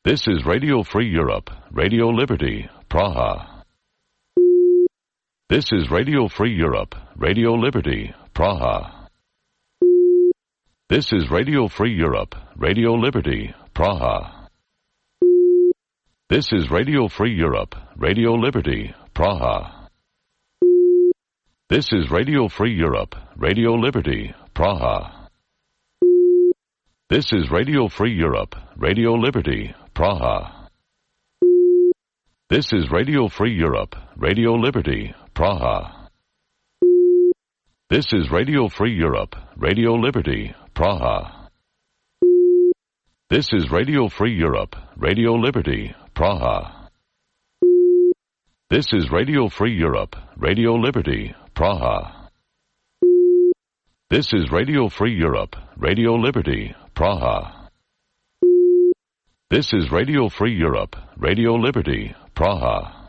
This is Radio Free Europe, Radio Liberty, Praha. This is Radio Free Europe, Radio Liberty, Praha. This is Radio Free Europe, Radio Liberty, Praha. This is Radio Free Europe, Radio Liberty, Praha. This is Radio Free Europe, Radio Liberty, Praha. This is Radio Free Europe, Radio Liberty, Praha. This is Radio Free Europe, Radio Liberty, Praha. This is Radio Free Europe, Radio Liberty, Praha. This is Radio Free Europe, Radio Liberty, Praha. This is Radio Free Europe, Radio Liberty, Praha. This is Radio Free Europe, Radio Liberty, Praha. This is Radio Free Europe, Radio Liberty, Praha.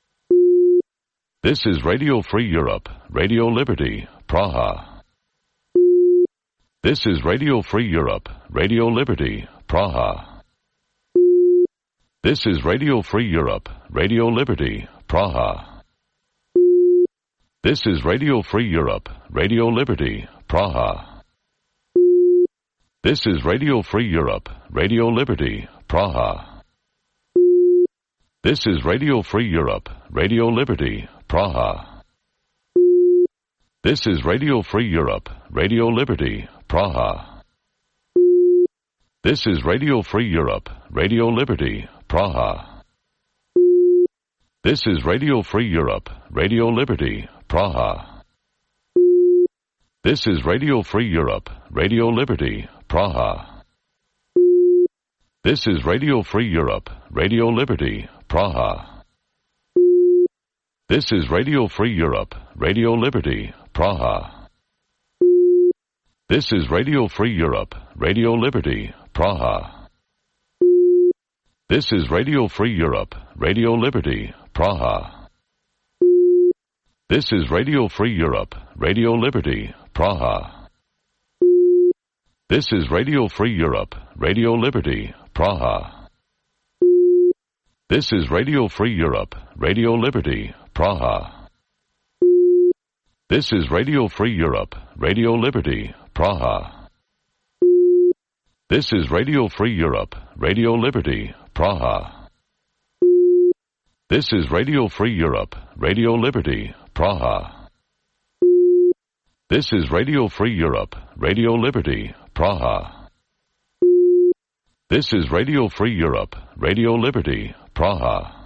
This is Radio Free Europe, Radio Liberty, Praha. This is Radio Free Europe, Radio Liberty, Praha. This is Radio Free Europe, Radio Liberty, Praha. This is Radio Free Europe, Radio Liberty, Praha. This is Radio Free Europe, Radio Liberty, Praha. This is Radio Free Europe, Radio Liberty, Praha. This is Radio Free Europe, Radio Liberty, Praha. This is Radio Free Europe, Radio Liberty, Praha. This is Radio Free Europe, Radio Liberty, Praha. This is Radio Free Europe, Radio Liberty, Praha. This is Radio Free Europe, Radio Liberty, Praha. This is Radio Free Europe, Radio Liberty, Praha. This is Radio Free Europe, Radio Liberty, Praha. This is Radio Free Europe, Radio Liberty, Praha. This is Radio Free Europe, Radio Liberty, Praha. This is Radio Free Europe, Radio Liberty, Praha. This is Radio Free Europe, Radio Liberty, Praha. This is Radio Free Europe, Radio Liberty, Praha. This is Radio Free Europe, Radio Liberty, Praha. This is Radio Free Europe, Radio Liberty, Praha. This is Radio Free Europe, Radio Liberty, Praha. This is Radio Free Europe, Radio Liberty, Praha.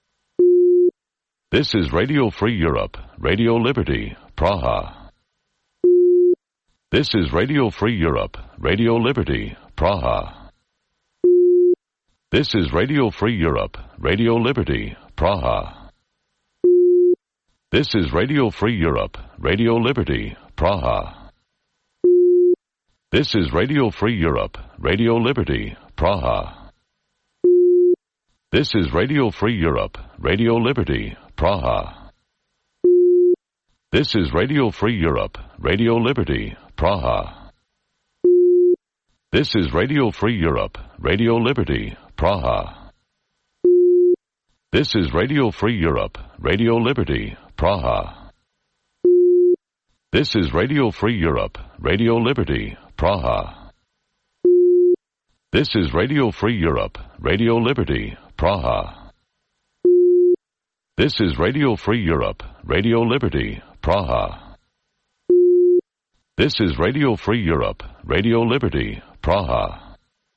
This is Radio Free Europe, Radio Liberty, Praha. This is Radio Free Europe, Radio Liberty, Praha. This is Radio Free Europe, Radio Liberty, Praha. This is Radio Free Europe, Radio Liberty, Praha. This is Radio Free Europe, Radio Liberty, Praha. This is Radio Free Europe, Radio Liberty, Praha. This is Radio Free Europe, Radio Liberty, Praha. This is Radio Free Europe, Radio Liberty, Praha. This is Radio Free Europe, Radio Liberty, Praha. This is Radio Free Europe, Radio Liberty, Praha. This is Radio Free Europe, Radio Liberty, Praha. This is Radio Free Europe, Radio Liberty, Praha. This is Radio Free Europe, Radio Liberty, Praha.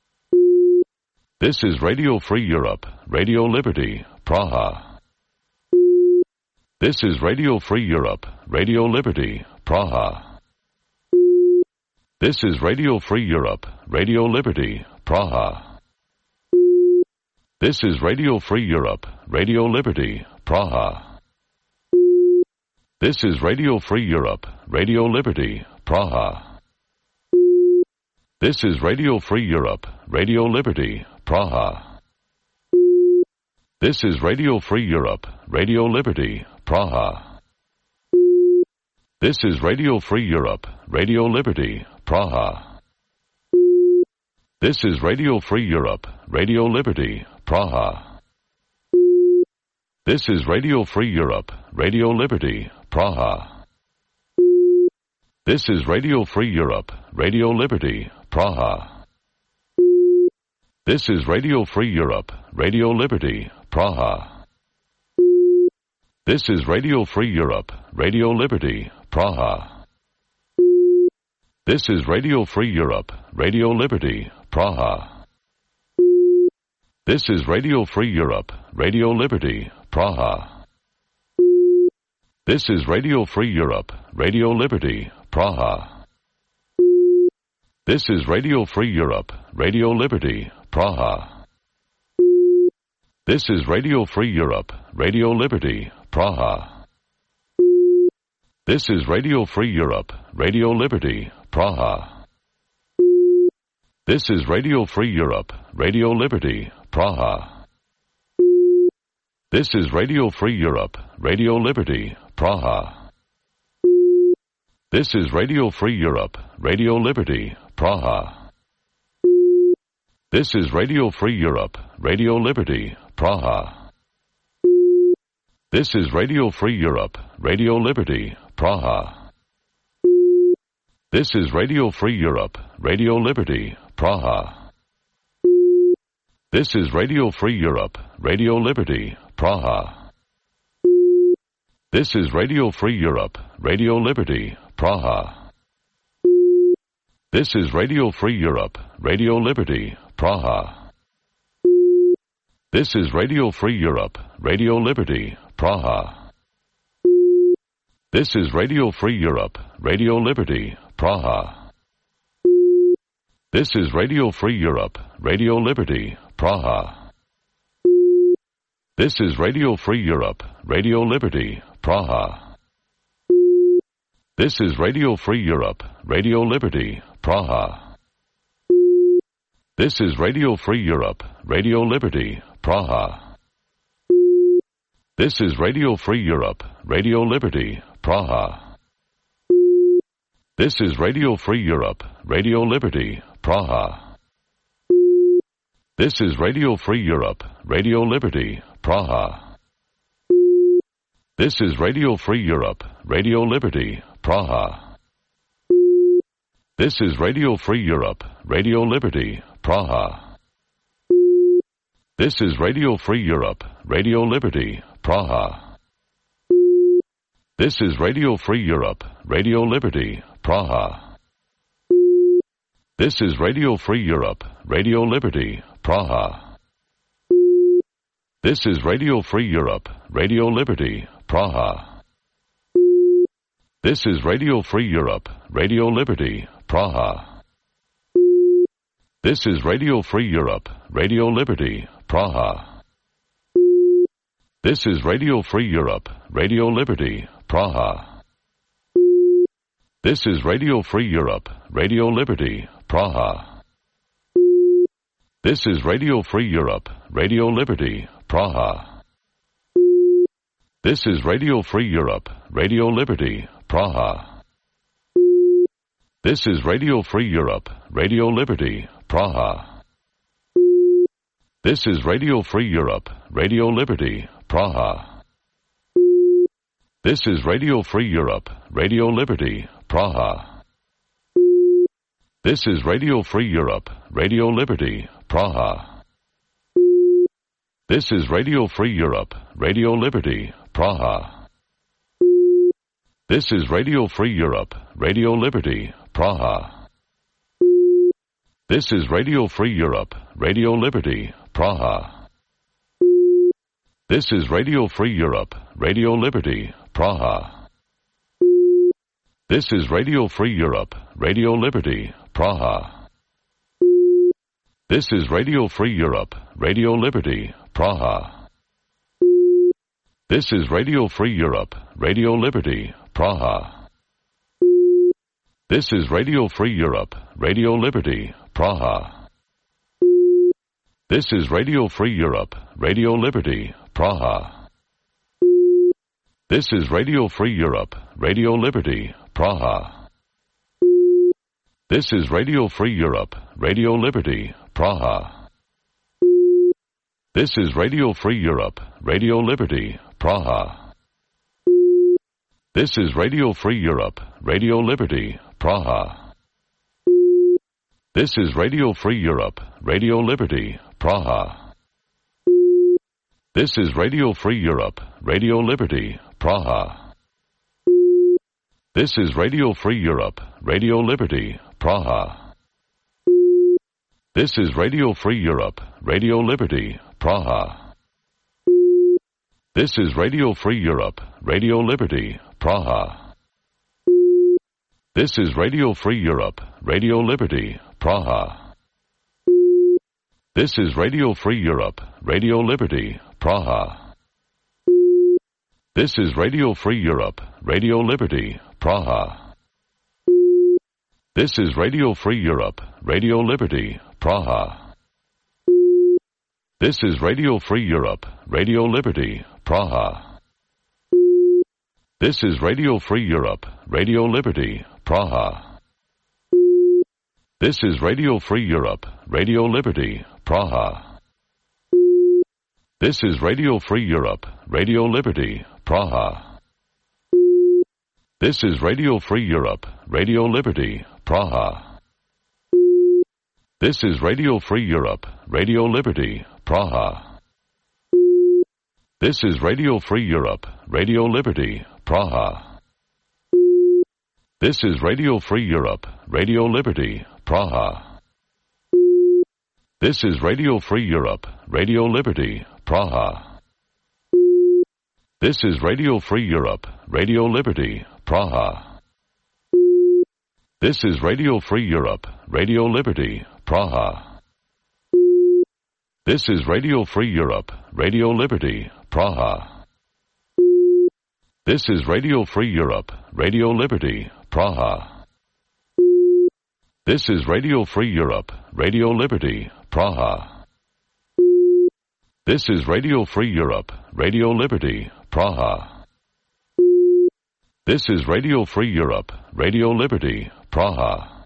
This is Radio Free Europe, Radio Liberty, Praha. This is Radio Free Europe, Radio Liberty, Praha. This is Radio Free Europe, Radio Liberty, Praha. This is Radio Free Europe, Radio Liberty, Praha. This is Radio Free Europe, Radio Liberty, Praha. This is Radio Free Europe, Radio Liberty, Praha. This is Radio Free Europe, Radio Liberty, Praha. This is Radio Free Europe, Radio Liberty, Praha. This is Radio Free Europe, Radio Liberty, Praha. This is Radio Free Europe, Radio Liberty, Praha. This is Radio Free Europe, Radio Liberty, Praha. This is Radio Free Europe, Radio Liberty, Praha. This is Radio Free Europe, Radio Liberty, Praha. This is Radio Free Europe, Radio Liberty, Praha. This is Radio Free Europe, Radio Liberty, Praha. This is Radio Free Europe, Radio Liberty, Praha. This is Radio Free Europe, Radio Liberty, Praha. This is Radio Free Europe, Radio Liberty, Praha. This is Radio Free Europe, Radio Liberty, Praha. This is Radio Free Europe, Radio Liberty, Praha. This is Radio Free Europe, Radio Liberty, Praha. This is Radio Free Europe, Radio Liberty, Praha. This is Radio Free Europe, Radio Liberty, Praha. This is Radio Free Europe, Radio Liberty, Praha. This is Radio Free Europe, Radio Liberty, Praha. This is Radio Free Europe, Radio Liberty, Praha. This is Radio Free Europe, Radio Liberty, Praha. This is Radio Free Europe, Radio Liberty, Praha. This is Radio Free Europe, Radio Liberty, Praha. This is Radio Free Europe, Radio Liberty, Praha. This is Radio Free Europe, Radio Liberty, Praha. This is Radio Free Europe, Radio Liberty, Praha. This is Radio Free Europe, Radio Liberty, Praha. This is Radio Free Europe, Radio Liberty, Praha. This is Radio Free Europe, Radio Liberty, Praha. This is Radio Free Europe, Radio Liberty, Praha. This is Radio Free Europe, Radio Liberty, Praha. This is Radio Free Europe, Radio Liberty, Praha. This is Radio Free Europe, Radio Liberty, Praha. This is Radio Free Europe, Radio Liberty, Praha. This is Radio Free Europe, Radio Liberty, Praha. This is Radio Free Europe, Radio Liberty, Praha. This is Radio Free Europe, Radio Liberty, Praha. This is Radio Free Europe, Radio Liberty, Praha. This is Radio Free Europe, Radio Liberty, Praha. This is Radio Free Europe, Radio Liberty, Praha. This is Radio Free Europe, Radio Liberty, Praha. This is Radio Free Europe, Radio Liberty, Praha. This is Radio Free Europe, Radio Liberty, Praha. This is Radio Free Europe, Radio Liberty, Praha. This is Radio Free Europe, Radio Liberty, Praha. This is Radio Free Europe, Radio Liberty, Praha. This is Radio Free Europe, Radio Liberty, Praha. This is Radio Free Europe, Radio Liberty, Praha. This is Radio Free Europe, Radio Liberty, Praha. This is Radio Free Europe, Radio Liberty, Praha. This is Radio Free Europe, Radio Liberty, Praha. This is Radio Free Europe, Radio Liberty, Praha. This is Radio Free Europe, Radio Liberty, Praha. This is Radio Free Europe, Radio Liberty, Praha. This is Radio Free Europe, Radio Liberty, Praha. This is Radio Free Europe, Radio Liberty, Praha. This is Radio Free Europe, Radio Liberty, Praha. This is Radio Free Europe, Radio Liberty, Praha. This is Radio Free Europe, Radio Liberty, Praha. This is Radio Free Europe, Radio Liberty, Praha. This is Radio Free Europe, Radio Liberty, Praha. This is Radio Free Europe, Radio Liberty, Praha. This is Radio Free Europe, Radio Liberty, Praha. This is Radio Free Europe, Radio Liberty, Praha. This is Radio Free Europe, Radio Liberty, Praha. This is Radio Free Europe, Radio Liberty, Praha. This is Radio Free Europe, Radio Liberty, Praha. This is Radio Free Europe, Radio Liberty, Praha. This is Radio Free Europe, Radio Liberty, Praha. This is Radio Free Europe, Radio Liberty, Praha. This is Radio Free Europe, Radio Liberty, Praha. This is Radio Free Europe, Radio Liberty, Praha. This is Radio Free Europe, Radio Liberty, Praha. This is Radio Free Europe, Radio Liberty, Praha. This is Radio Free Europe, Radio Liberty, Praha. This is Radio Free Europe, Radio Liberty, Praha. This is Radio Free Europe, Radio Liberty, Praha. This is Radio Free Europe, Radio Liberty, Praha. This is Radio Free Europe, Radio Liberty, Praha. This is Radio Free Europe, Radio Liberty, Praha. This is Radio Free Europe, Radio Liberty, Praha. This is Radio Free Europe, Radio Liberty, Praha. This is Radio Free Europe, Radio Liberty, Praha. This is Radio Free Europe, Radio Liberty, Praha. This is Radio Free Europe, Radio Liberty, Praha.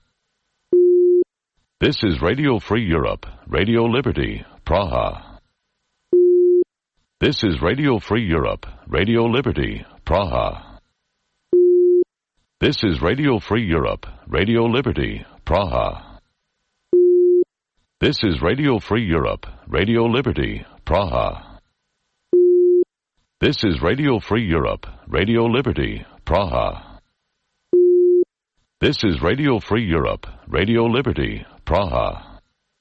This is Radio Free Europe, Radio Liberty, Praha. This is Radio Free Europe, Radio Liberty, Praha. This is Radio Free Europe, Radio Liberty, Praha. This is Radio Free Europe, Radio Liberty, Praha. This is Radio Free Europe, Radio Liberty, Praha. This is Radio Free Europe, Radio Liberty, Praha.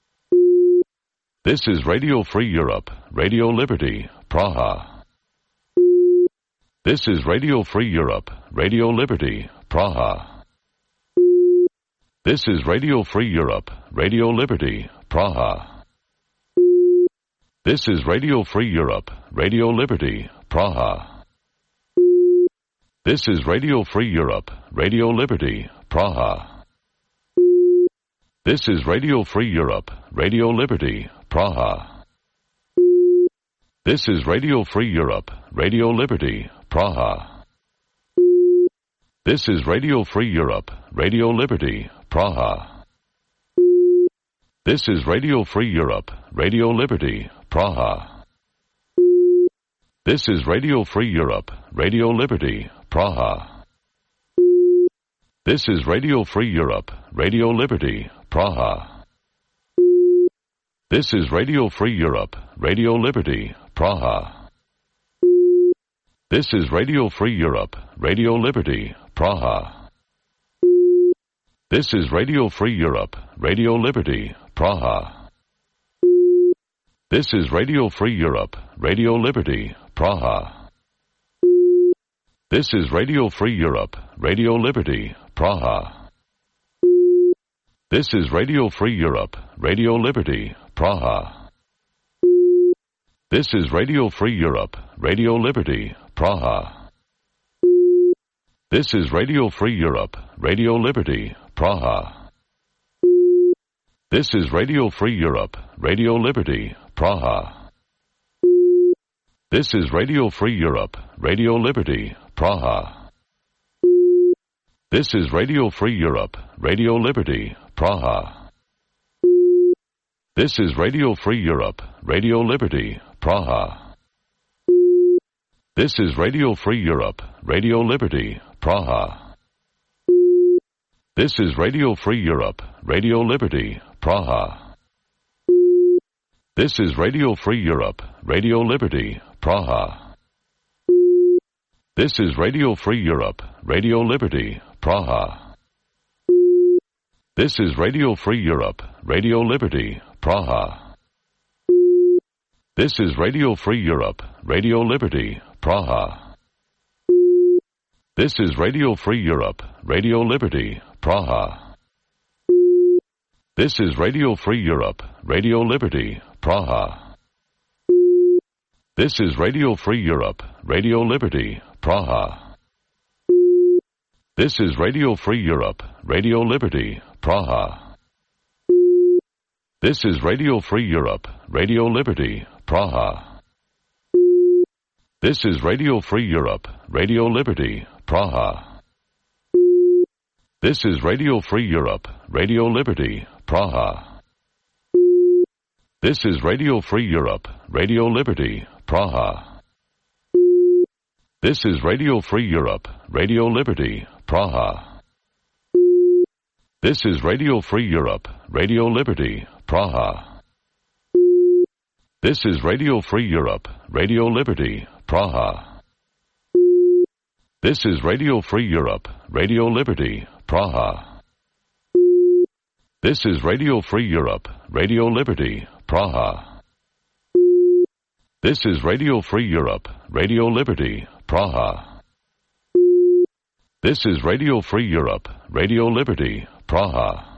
This is Radio Free Europe, Radio Liberty, Praha. This is Radio Free Europe, Radio Liberty, Praha. This is Radio Free Europe, Radio Liberty, Praha. This is Radio Free Europe, Radio Liberty, Praha. This is Radio Free Europe, Radio Liberty, Praha. This is Radio Free Europe, Radio Liberty, Praha. This is Radio Free Europe, Radio Liberty, Praha. This is Radio Free Europe, Radio Liberty, Praha. This is Radio Free Europe, Radio Liberty, Praha. This is Radio Free Europe, Radio Liberty, Praha. This is Radio Free Europe, Radio Liberty, Praha. This is Radio Free Europe, Radio Liberty, Praha. This is Radio Free Europe, Radio Liberty, Praha. This is Radio Free Europe, Radio Liberty, Praha. This is Radio Free Europe, Radio Liberty, Praha. This is Radio Free Europe, Radio Liberty, Praha. This is Radio Free Europe, Radio Liberty, Praha. This is Radio Free Europe, Radio Liberty, Praha. This is Radio Free Europe, Radio Liberty, Praha. This is Radio Free Europe, Radio Liberty, Praha. This is Radio Free Europe, Radio Liberty, Praha. This is Radio Free Europe, Radio Liberty, Praha. This is Radio Free Europe, Radio Liberty, Praha. This is Radio Free Europe, Radio Liberty, Praha. This is Radio Free Europe, Radio Liberty, Praha. This is Radio Free Europe, Radio Liberty, Praha. This is Radio Free Europe, Radio Liberty, Praha. This is Radio Free Europe, Radio Liberty, Praha. This is Radio Free Europe, Radio Liberty, Praha. This is Radio Free Europe, Radio Liberty, Praha. This is Radio Free Europe, Radio Liberty, Praha. This is Radio Free Europe, Radio Liberty, Praha. This is Radio Free Europe, Radio Liberty, Praha. This is Radio Free Europe, Radio Liberty, Praha. This is Radio Free Europe, Radio Liberty, Praha. This is Radio Free Europe, Radio Liberty, Praha. This is Radio Free Europe, Radio Liberty, Praha. This is Radio Free Europe, Radio Liberty, Praha. This is Radio Free Europe, Radio Liberty, Praha. This is Radio Free Europe, Radio Liberty, Praha. This is Radio Free Europe, Radio Liberty, Praha. This is Radio Free Europe, Radio Liberty, Praha. This is Radio Free Europe, Radio Liberty, Praha. This is Radio Free Europe, Radio Liberty, Praha.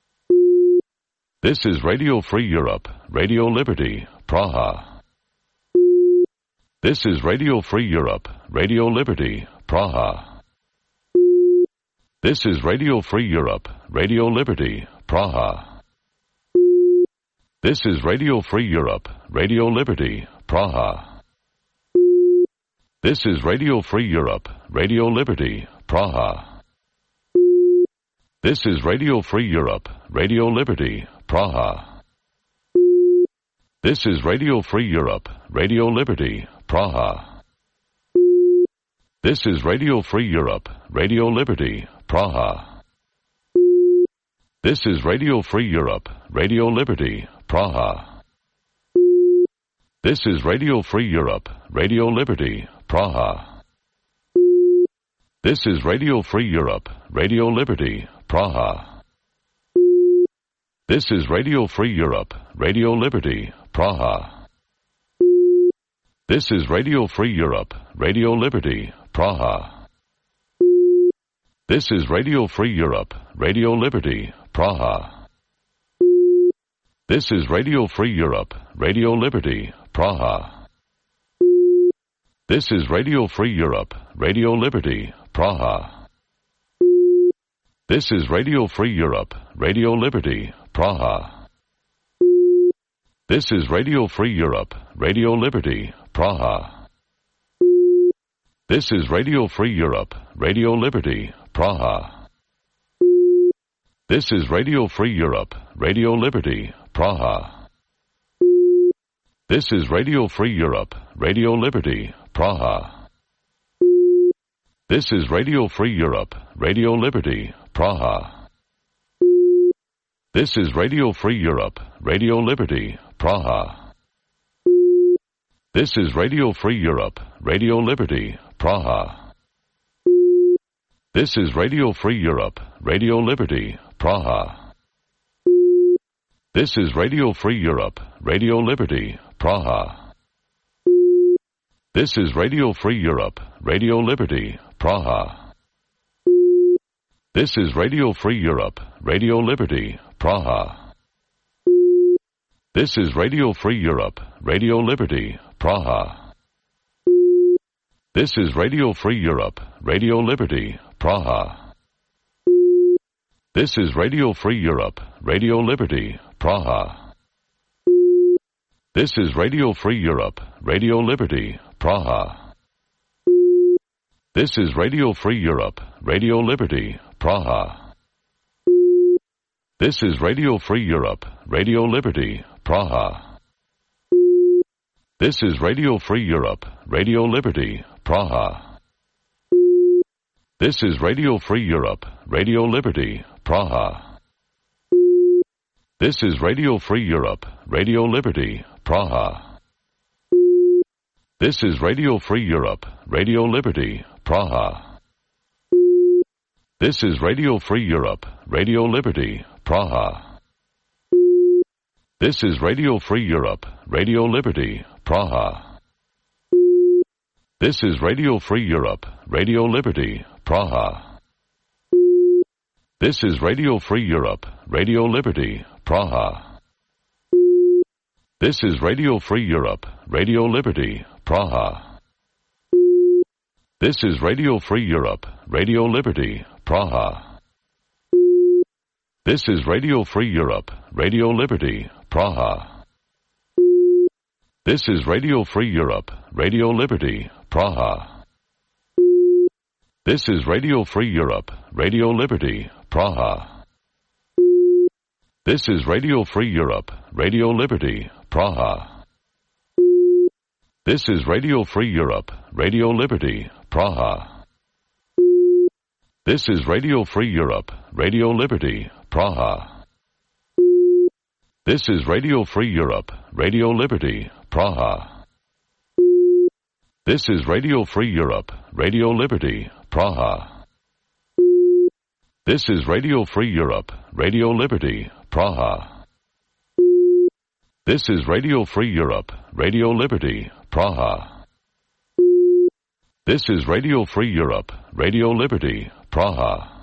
This is Radio Free Europe, Radio Liberty, Praha. This is Radio Free Europe, Radio Liberty, Praha. This is Radio Free Europe, Radio Liberty, Praha. This is Radio Free Europe, Radio Liberty, Praha. This is Radio Free Europe, Radio Liberty, Praha. This is Radio Free Europe, Radio Liberty, Praha. This is Radio Free Europe, Radio Liberty, Praha. This is Radio Free Europe, Radio Liberty, Praha. This is Radio Free Europe, Radio Liberty, Praha. This is Radio Free Europe, Radio Liberty, Praha. This is Radio Free Europe, Radio Liberty, Praha. This is Radio Free Europe, Radio Liberty, Praha. This is Radio Free Europe, Radio Liberty, Praha. This is Radio Free Europe, Radio Liberty, Praha. This is Radio Free Europe, Radio Liberty, Praha. This is Radio Free Europe, Radio Liberty, Praha. This is Radio Free Europe, Radio Liberty, Praha. This is Radio Free Europe, Radio Liberty, Praha. This is Radio Free Europe, Radio Liberty, Praha. This is Radio Free Europe, Radio Liberty, Praha. This is Radio Free Europe, Radio Liberty, Praha. This is Radio Free Europe, Radio Liberty, Praha. This is Radio Free Europe, Radio Liberty, Praha. This is Radio Free Europe, Radio Liberty, Praha. This is Radio Free Europe, Radio Liberty, Praha. This is Radio Free Europe, Radio Liberty, Praha. This is Radio Free Europe, Radio Liberty, Praha. This is Radio Free Europe, Radio Liberty, Praha. This is Radio Free Europe, Radio Liberty, Praha. This is Radio Free Europe, Radio Liberty, Praha. This is Radio Free Europe, Radio Liberty, Praha. This is Radio Free Europe, Radio Liberty, Praha. This is Radio Free Europe, Radio Liberty, Praha. This is Radio Free Europe, Radio Liberty, Praha. This is Radio Free Europe, Radio Liberty, Praha. This is Radio Free Europe, Radio Liberty, Praha. This is Radio Free Europe, Radio Liberty, Praha. This is Radio Free Europe, Radio Liberty, Praha. This is Radio Free Europe, Radio Liberty, Praha. This is Radio Free Europe, Radio Liberty, Praha. This is Radio Free Europe, Radio Liberty, Praha. This is Radio Free Europe, Radio Liberty, Praha. This is Radio Free Europe, Radio Liberty, Praha. This is Radio Free Europe, Radio Liberty, Praha. This is Radio Free Europe, Radio Liberty, Praha. This is Radio Free Europe, Radio Liberty, Praha. This is Radio Free Europe, Radio Liberty, Praha. This is Radio Free Europe, Radio Liberty, Praha. This is Radio Free Europe, Radio Liberty, Praha. This is Radio Free Europe, Radio Liberty, Praha. This is Radio Free Europe, Radio Liberty, Praha. This is Radio Free Europe, Radio Liberty, Praha. This is Radio Free Europe, Radio Liberty, Praha. This is Radio Free Europe, Radio Liberty, Praha. This is Radio Free Europe, Radio Liberty, Praha.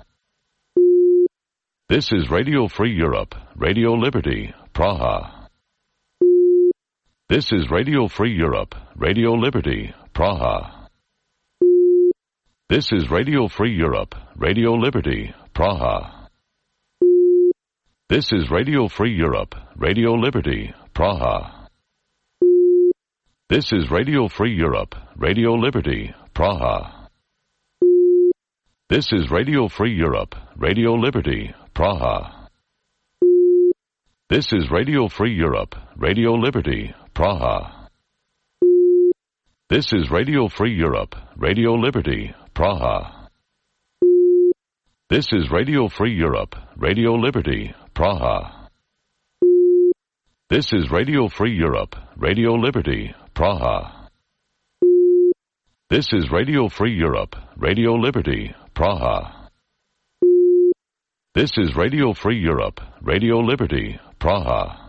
This is Radio Free Europe, Radio Liberty, Praha. This is Radio Free Europe, Radio Liberty, Praha. This is Radio Free Europe, Radio Liberty, Praha. This is Radio Free Europe, Radio Liberty, Praha. This is Radio Free Europe, Radio Liberty, Praha. This is Radio Free Europe, Radio Liberty, Praha. This is Radio Free Europe, Radio Liberty, Praha. This is Radio Free Europe, Radio Liberty, Praha. This is Radio Free Europe, Radio Liberty, Praha. This is Radio Free Europe, Radio Liberty, Praha. This is Radio Free Europe, Radio Liberty, Praha. This is Radio Free Europe, Radio Liberty, Praha.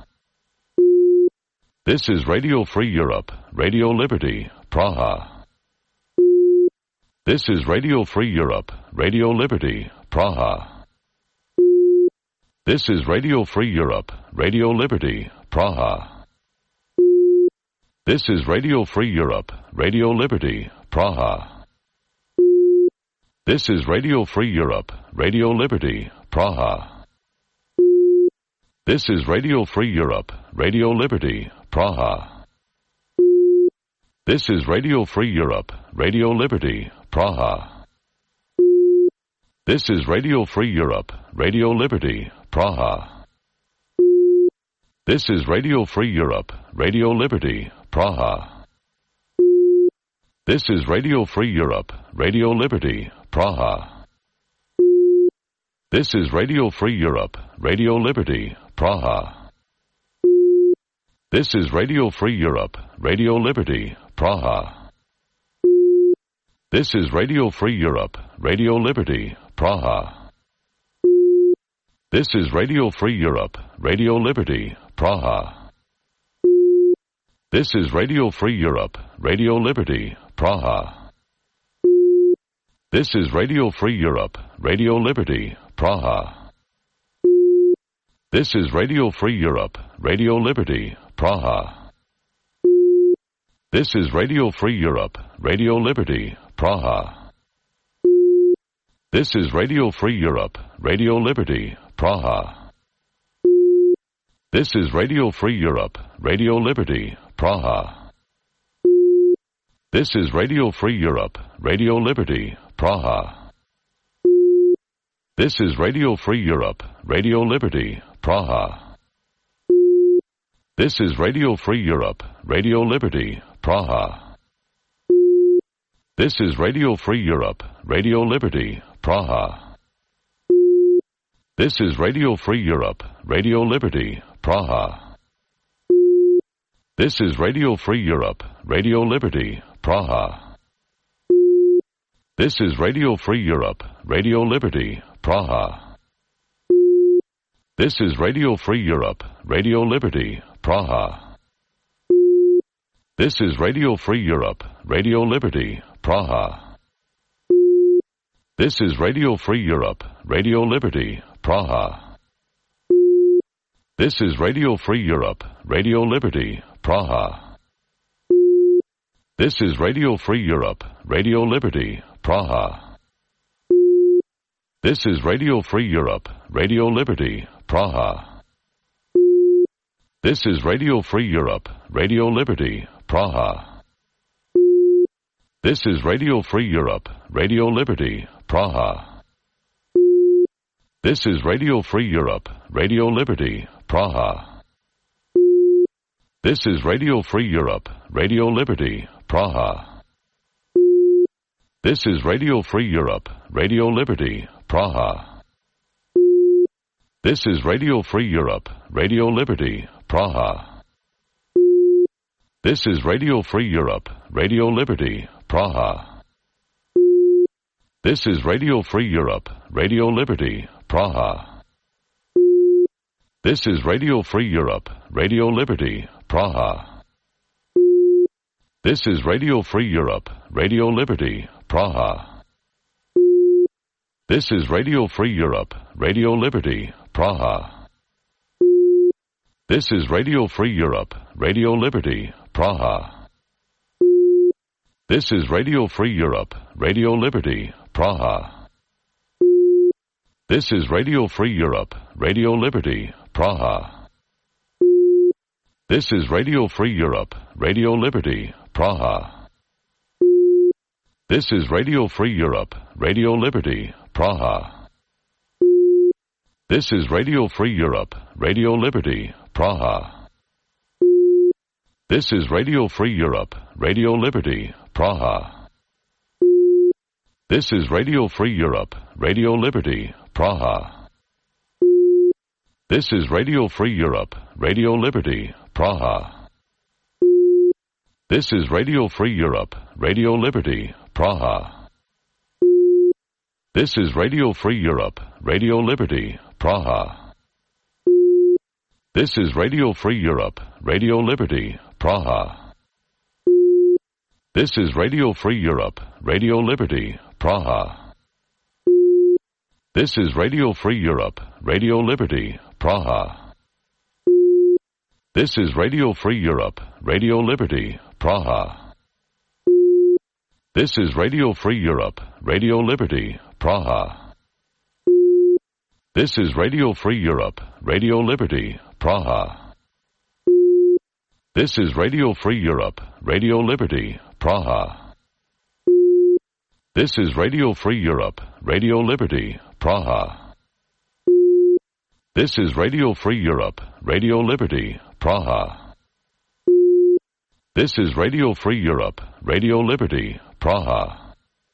This is Radio Free Europe, Radio Liberty, Praha. This is Radio Free Europe, Radio Liberty, Praha. This is Radio Free Europe, Radio Liberty, Praha. This is Radio Free Europe, Radio Liberty, Praha. This is Radio Free Europe, Radio Liberty, Praha. This is Radio Free Europe, Radio Liberty, Praha. This is Radio Free Europe, Radio Liberty, Praha. This is Radio Free Europe, Radio Liberty, Praha. This is Radio Free Europe, Radio Liberty, Praha. This is Radio Free Europe, Radio Liberty, Praha. This is Radio Free Europe, Radio Liberty, Praha. This is Radio Free Europe, Radio Liberty, Praha. This is Radio Free Europe, Radio Liberty, Praha. This is Radio Free Europe, Radio Liberty, Praha. This is Radio Free Europe, Radio Liberty, Praha. This is Radio Free Europe, Radio Liberty, Praha. This is Radio Free Europe, Radio Liberty, Praha. This is Radio Free Europe, Radio Liberty, Praha. This is Radio Free Europe, Radio Liberty, Praha. This is Radio Free Europe, Radio Liberty, Praha. This is Radio Free Europe, Radio Liberty, Praha. This is Radio Free Europe, Radio Liberty, Praha. This is Radio Free Europe, Radio Liberty, Praha. This is Radio Free Europe, Radio Liberty, Praha. This is Radio Free Europe, Radio Liberty, Praha. This is Radio Free Europe, Radio Liberty, Praha. This is Radio Free Europe, Radio Liberty, Praha. This is Radio Free Europe, Radio Liberty, Praha. This is Radio Free Europe, Radio Liberty, Praha. This is Radio Free Europe, Radio Liberty, Praha. This is Radio Free Europe, Radio Liberty, Praha. This is Radio Free Europe, Radio Liberty, Praha. This is Radio Free Europe, Radio Liberty, Praha. This is Radio Free Europe, Radio Liberty, Praha. This is Radio Free Europe, Radio Liberty, Praha. This is Radio Free Europe, Radio Liberty, Praha. This is Radio Free Europe, Radio Liberty, Praha. This is Radio Free Europe, Radio Liberty, Praha. This is Radio Free Europe, Radio Liberty, Praha. This is Radio Free Europe, Radio Liberty, Praha. This is Radio Free Europe, Radio Liberty, Praha. This is Radio Free Europe, Radio Liberty, Praha. This is Radio Free Europe, Radio Liberty, Praha. This is Radio Free Europe, Radio Liberty, Praha. This is Radio Free Europe, Radio Liberty, Praha. This is Radio Free Europe, Radio Liberty, Praha. This is Radio Free Europe, Radio Liberty, Praha. This is Radio Free Europe, Radio Liberty, Praha. This is Radio Free Europe, Radio Liberty, Praha. This is Radio Free Europe, Radio Liberty, Praha. This is Radio Free Europe, Radio Liberty, Praha. This is Radio Free Europe, Radio Liberty, Praha. This is Radio Free Europe, Radio Liberty, Praha. This is Radio Free Europe, Radio Liberty, Praha. This is Radio Free Europe, Radio Liberty, Praha. This is Radio Free Europe, Radio Liberty, Praha. This is Radio Free Europe, Radio Liberty, Praha. This is Radio Free Europe, Radio Liberty, Praha. This is Radio Free Europe, Radio Liberty, Praha. This is Radio Free Europe, Radio Liberty, Praha. This is Radio Free Europe, Radio Liberty, Praha. This is Radio Free Europe, Radio Liberty, Praha. This is Radio Free Europe, Radio Liberty, Praha. This is Radio Free Europe, Radio Liberty, Praha. This is Radio Free Europe, Radio Liberty, Praha.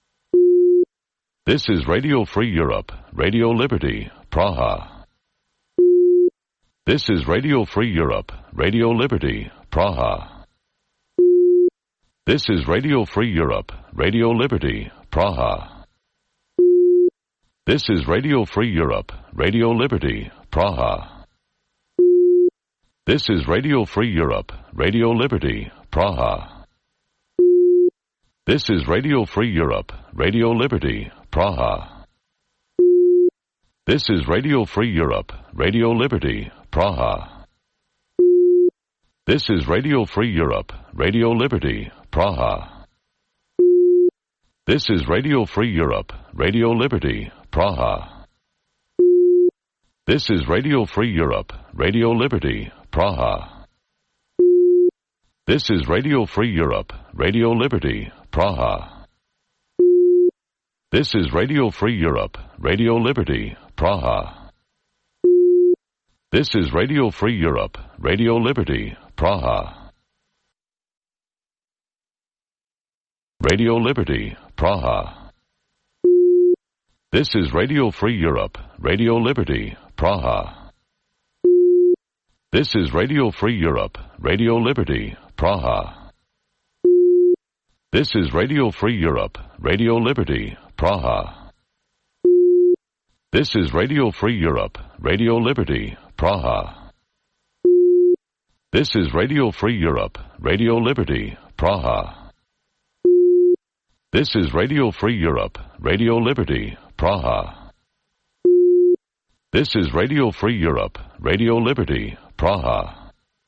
This is Radio Free Europe, Radio Liberty, Praha. This is Radio Free Europe, Radio Liberty, Praha. This is Radio Free Europe, Radio Liberty, Praha. This is Radio Free Europe, Radio Liberty, Praha. This is Radio Free Europe, Radio Liberty, Praha. This is Radio Free Europe, Radio Liberty, Praha. This is Radio Free Europe, Radio Liberty, Praha. This is Radio Free Europe, Radio Liberty, Praha. This is Radio Free Europe, Radio Liberty, Praha. This is Radio Free Europe, Radio Liberty, Praha. This is Radio Free Europe, Radio Liberty, Praha. This is Radio Free Europe, Radio Liberty, Praha. This is Radio Free Europe, Radio Liberty, Praha. Radio Liberty, Praha. This is Radio Free Europe, Radio Liberty, Praha. This is Radio Free Europe, Radio Liberty, Praha. This is Radio Free Europe, Radio Liberty, Praha. This is Radio Free Europe, Radio Liberty, Praha. This is Radio Free Europe, Radio Liberty, Praha. This is Radio Free Europe, Radio Liberty, Praha. This is Radio Free Europe, Radio Liberty, Praha.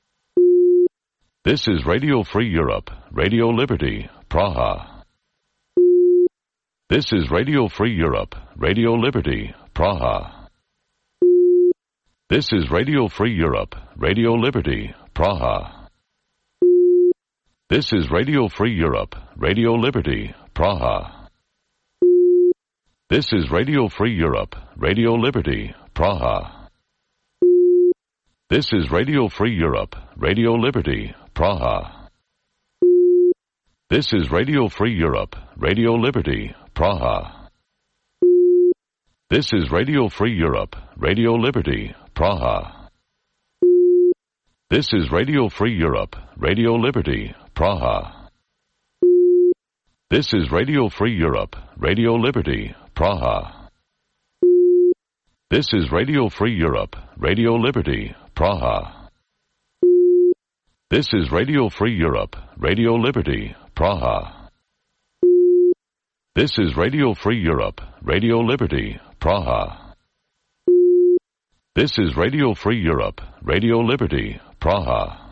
This is Radio Free Europe, Radio Liberty, Praha. This is Radio Free Europe, Radio Liberty, Praha. This is Radio Free Europe, Radio Liberty, Praha. This is Radio Free Europe, Radio Liberty, Praha. This is Radio Free Europe, Radio Liberty, Praha. This is Radio Free Europe, Radio Liberty, Praha. This is Radio Free Europe, Radio Liberty, Praha. This is Radio Free Europe, Radio Liberty, Praha. This is Radio Free Europe, Radio Liberty, Praha. This is Radio Free Europe, Radio Liberty, Praha. This is Radio Free Europe, Radio Liberty, Praha. This is Radio Free Europe, Radio Liberty, Praha. This is Radio Free Europe, Radio Liberty, Praha. This is Radio Free Europe, Radio Liberty, Praha.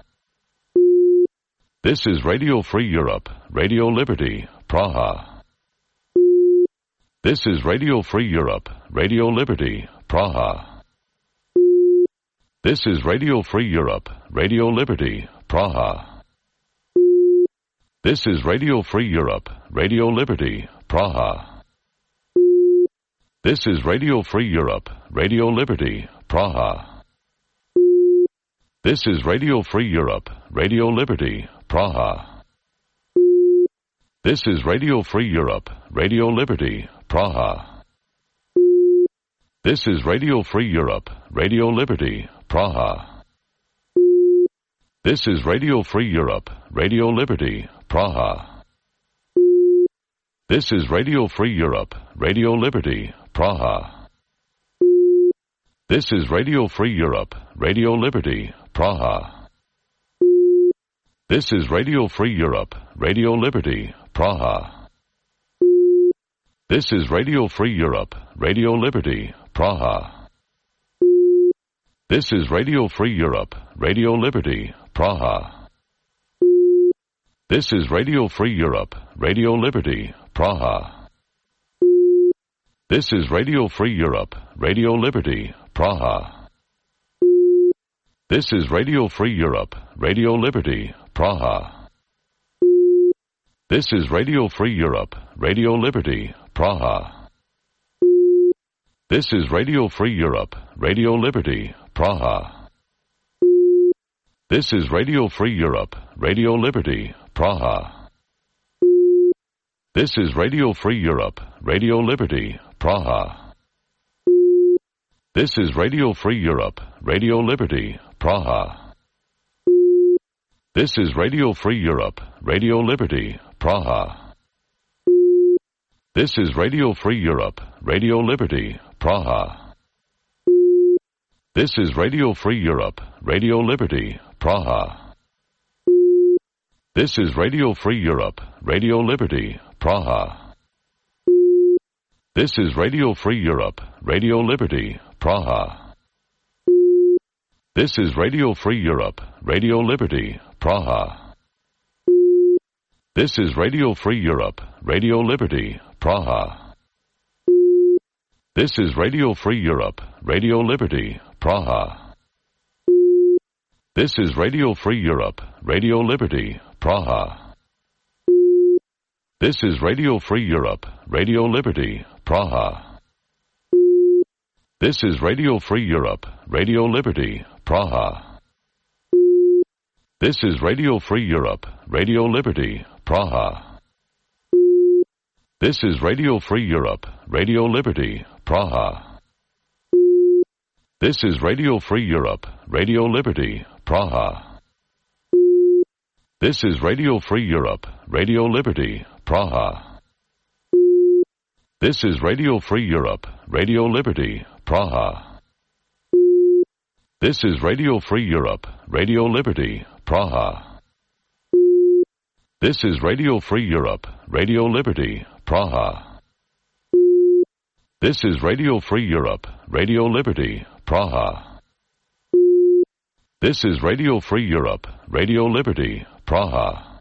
This is Radio Free Europe, Radio Liberty, Praha. This is Radio Free Europe, Radio Liberty, Praha. This is Radio Free Europe, Radio Liberty, Praha. This is Radio Free Europe, Radio Liberty, Praha. This is Radio Free Europe, Radio Liberty, Praha. This is Radio Free Europe, Radio Liberty, Praha. This is Radio Free Europe, Radio Liberty, Praha. This is Radio Free Europe, Radio Liberty, Praha. This is Radio Free Europe, Radio Liberty, Praha. This is Radio Free Europe, Radio Liberty, Praha. This is Radio Free Europe, Radio Liberty, Praha. This is Radio Free Europe, Radio Liberty, Praha. This is Radio Free Europe, Radio Liberty, Praha. This is Radio Free Europe, Radio Liberty, Praha. This is Radio Free Europe, Radio Liberty, Praha. This is Radio Free Europe, Radio Liberty, Praha. This is Radio Free Europe, Radio Liberty, Praha. This is Radio Free Europe, Radio Liberty, Praha. This is Radio Free Europe, Radio Liberty, Praha. This is Radio Free Europe, Radio Liberty, Praha. This is Radio Free Europe, Radio Liberty, Praha. This is Radio Free Europe, Radio Liberty, Praha. This is Radio Free Europe, Radio Liberty, Praha. This is Radio Free Europe, Radio Liberty, Praha. This is Radio Free Europe, Radio Liberty, Praha. This is Radio Free Europe, Radio Liberty, Praha. This is Radio Free Europe, Radio Liberty, Praha. This is Radio Free Europe, Radio Liberty, Praha. This is Radio Free Europe, Radio Liberty, Praha. This is Radio Free Europe, Radio Liberty, Praha. This is Radio Free Europe, Radio Liberty, Praha. This is Radio Free Europe, Radio Liberty, Praha. This is Radio Free Europe, Radio Liberty, Praha. This is Radio Free Europe, Radio Liberty, Praha. This is Radio Free Europe, Radio Liberty, Praha. This is Radio Free Europe, Radio Liberty, Praha. This is Radio Free Europe, Radio Liberty, Praha. This is Radio Free Europe, Radio Liberty, Praha. This is Radio Free Europe, Radio Liberty, Praha. This is Radio Free Europe, Radio Liberty, Praha. This is Radio Free Europe, Radio Liberty, Praha. This is Radio Free Europe, Radio Liberty, Praha.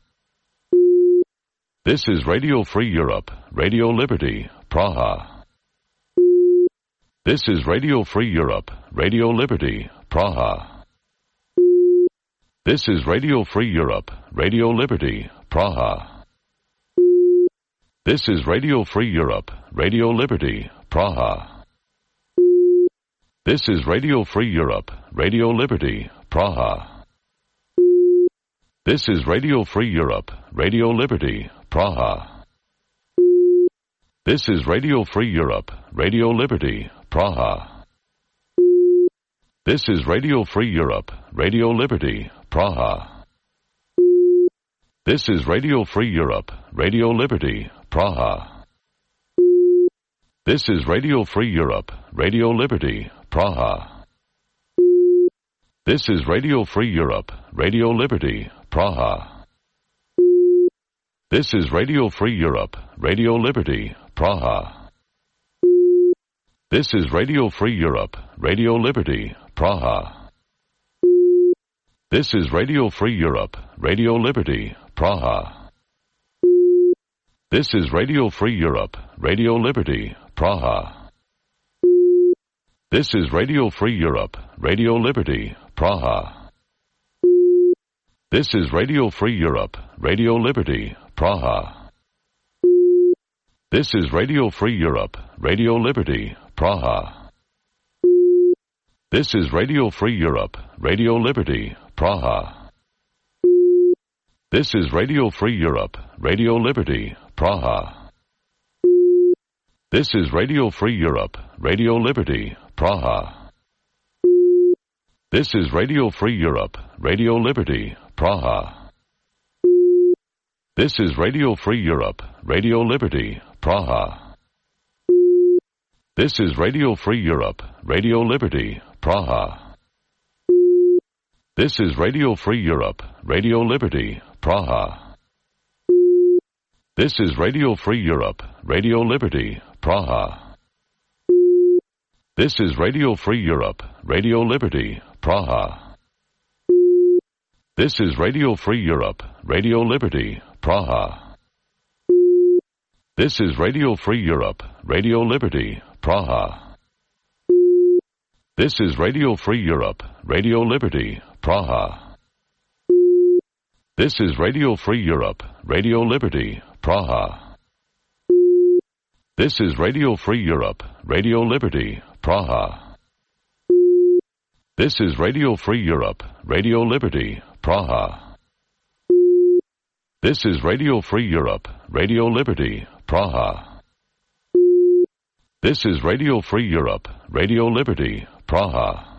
This is Radio Free Europe, Radio Liberty, Praha. This is Radio Free Europe, Radio Liberty, Praha. This is Radio Free Europe, Radio Liberty, Praha. This is Radio Free Europe, Radio Liberty, Praha. This is Radio Free Europe, Radio Liberty, Praha. This is Radio Free Europe, Radio Liberty, Praha. This is Radio Free Europe, Radio Liberty, Praha. This is Radio Free Europe, Radio Liberty, Praha. This is Radio Free Europe, Radio Liberty, Praha. This is Radio Free Europe, Radio Liberty, Praha. This is Radio Free Europe, Radio Liberty, Praha. This is Radio Free Europe, Radio Liberty, Praha. This is Radio Free Europe, Radio Liberty, Praha. This is Radio Free Europe, Radio Liberty, Praha. This is Radio Free Europe, Radio Liberty, Praha. This is Radio Free Europe, Radio Liberty, Praha. This is Radio Free Europe, Radio Liberty, Praha. This is Radio Free Europe, Radio Liberty, Praha. This is Radio Free Europe, Radio Liberty, Praha. This is Radio Free Europe, Radio Liberty, Praha. This is Radio Free Europe, Radio Liberty, Praha. This is Radio Free Europe, Radio Liberty, Praha. This is Radio Free Europe, Radio Liberty, Praha. This is Radio Free Europe, Radio Liberty, Praha. This is Radio Free Europe, Radio Liberty, Praha. This is Radio Free Europe, Radio Liberty, Praha. This is Radio Free Europe, Radio Liberty, Praha. This is Radio Free Europe, Radio Liberty, Praha. This is Radio Free Europe, Radio Liberty, Praha. This is Radio Free Europe, Radio Liberty, Praha. This is Radio Free Europe, Radio Liberty, Praha. This is Radio Free Europe, Radio Liberty, Praha. This is Radio Free Europe, Radio Liberty, Praha. This is Radio Free Europe, Radio Liberty, Praha. This is Radio Free Europe, Radio Liberty, Praha.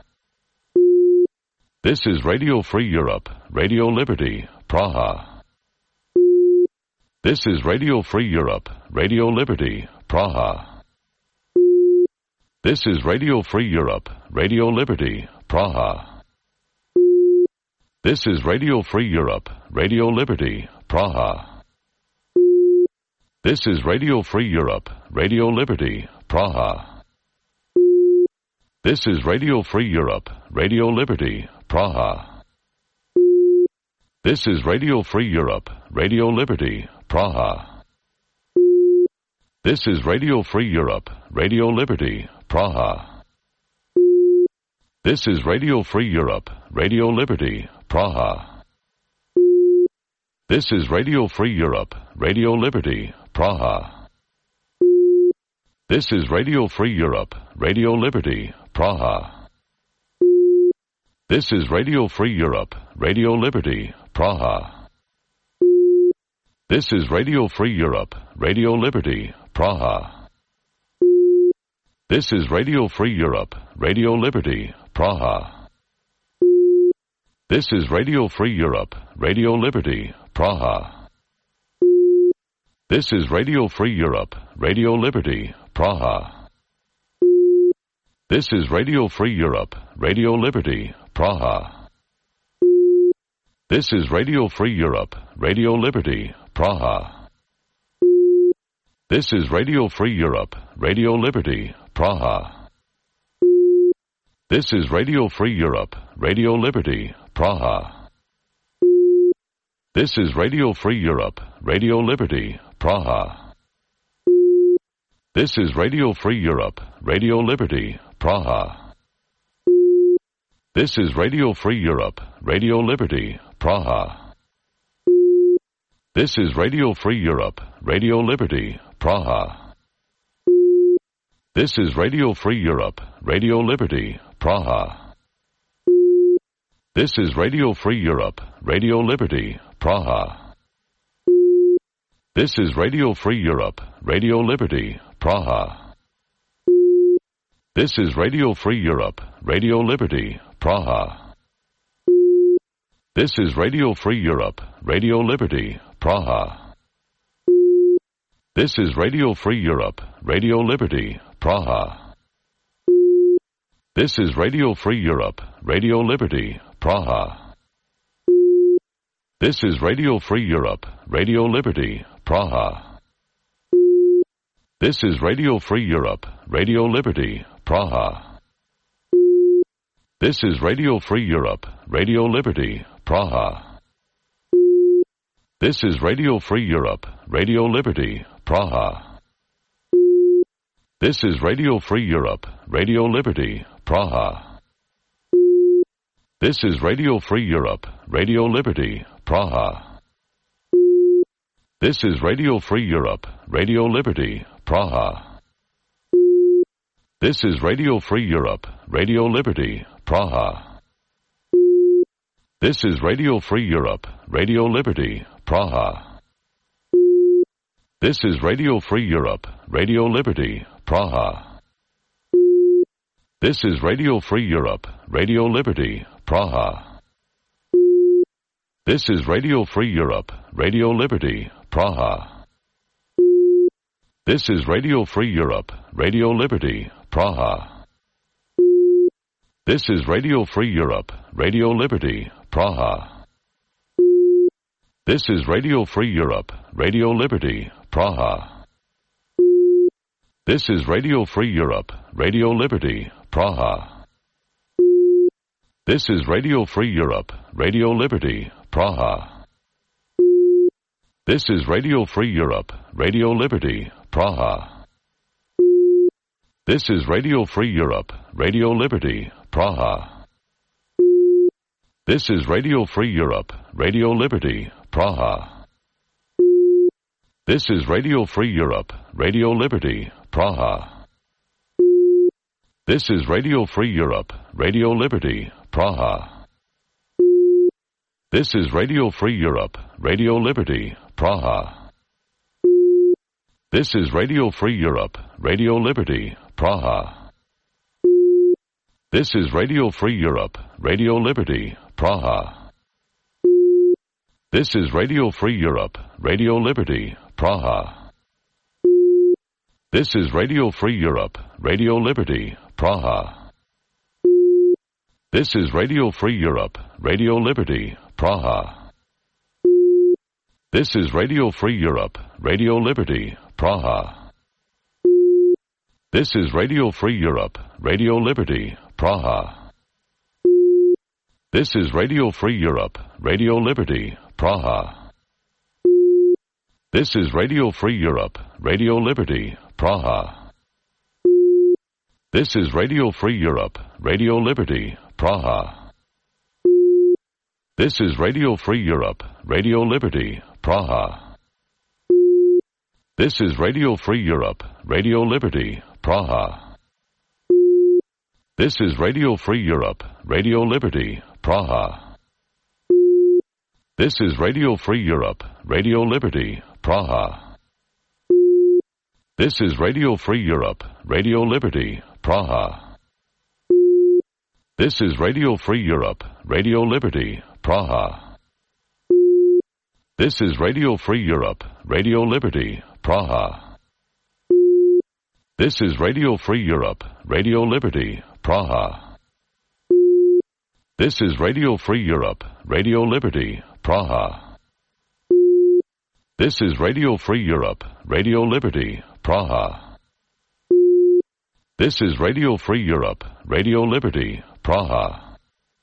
This is Radio Free Europe, Radio Liberty, Praha. This is Radio Free Europe, Radio Liberty, Praha. This is Radio Free Europe, Radio Liberty, Praha. This is Radio Free Europe, Radio Liberty, Praha. This is Radio Free Europe, Radio Liberty, Praha. This is Radio Free Europe, Radio Liberty, Praha. This is Radio Free Europe, Radio Liberty, Praha. This is Radio Free Europe, Radio Liberty, Praha. This is Radio Free Europe, Radio Liberty, Praha. This is Radio Free Europe, Radio Liberty, Praha. This is Radio Free Europe, Radio Liberty, Praha. This is Radio Free Europe, Radio Liberty, Praha. This is Radio Free Europe, Radio Liberty, Praha. This is Radio Free Europe, Radio Liberty, Praha. This is Radio Free Europe, Radio Liberty, Praha. This is Radio Free Europe, Radio Liberty, Praha. This is Radio Free Europe, Radio Liberty, Praha. This is Radio Free Europe, Radio Liberty, Praha. This is Radio Free Europe, Radio Liberty, Praha. This is Radio Free Europe, Radio Liberty, Praha. This is Radio Free Europe, Radio Liberty, Praha. This is Radio Free Europe, Radio Liberty, Praha. This is Radio Free Europe, Radio Liberty, Praha. This is Radio Free Europe, Radio Liberty, Praha. This is Radio Free Europe, Radio Liberty, Praha. This is Radio Free Europe, Radio Liberty, Praha. This is Radio Free Europe, Radio Liberty, Praha. This is Radio Free Europe, Radio Liberty, Praha. This is Radio Free Europe, Radio Liberty, Praha. This is Radio Free Europe, Radio Liberty, Praha. This is Radio Free Europe, Radio Liberty, Praha. This is Radio Free Europe, Radio Liberty, Praha. This is Radio Free Europe, Radio Liberty, Praha. This is Radio Free Europe, Radio Liberty, Praha. This is Radio Free Europe, Radio Liberty, Praha. This is Radio Free Europe, Radio Liberty, Praha. This is Radio Free Europe, Radio Liberty, Praha. This is Radio Free Europe, Radio Liberty, Praha. This is Radio Free Europe, Radio Liberty, Praha. This is Radio Free Europe, Radio Liberty, Praha. This is Radio Free Europe, Radio Liberty, Praha. This is Radio Free Europe, Radio Liberty, Praha. This is Radio Free Europe, Radio Liberty, Praha. This is Radio Free Europe, Radio Liberty, Praha. This is Radio Free Europe, Radio Liberty, Praha. This is Radio Free Europe, Radio Liberty, Praha. This is Radio Free Europe, Radio Liberty, Praha. This is Radio Free Europe, Radio Liberty, Praha. This is Radio Free Europe, Radio Liberty, Praha. This is Radio Free Europe, Radio Liberty, Praha. This is Radio Free Europe, Radio Liberty, Praha. This is Radio Free Europe, Radio Liberty, Praha. This is Radio Free Europe, Radio Liberty, Praha. This is Radio Free Europe, Radio Liberty, Praha. This is Radio Free Europe, Radio Liberty, Praha. This is Radio Free Europe, Radio Liberty, Praha. This is Radio Free Europe, Radio Liberty, Praha. This is Radio Free Europe, Radio Liberty, Praha. This is Radio Free Europe, Radio Liberty, Praha. This is Radio Free Europe, Radio Liberty, Praha. This is Radio Free Europe, Radio Liberty, Praha. This is Radio Free Europe, Radio Liberty, Praha. This is Radio Free Europe, Radio Liberty, Praha. This is Radio Free Europe, Radio Liberty, Praha. This is Radio Free Europe, Radio Liberty, Praha. This is Radio Free Europe, Radio Liberty, Praha. This is Radio Free Europe, Radio Liberty, Praha. This is Radio Free Europe, Radio Liberty, Praha. This is Radio Free Europe, Radio Liberty, Praha. This is Radio Free Europe, Radio Liberty, Praha. This is Radio Free Europe, Radio Liberty, Praha. This is Radio Free Europe, Radio Liberty, Praha. This is Radio Free Europe, Radio Liberty, Praha. This is Radio Free Europe, Radio Liberty, Praha. This is Radio Free Europe, Radio Liberty, Praha.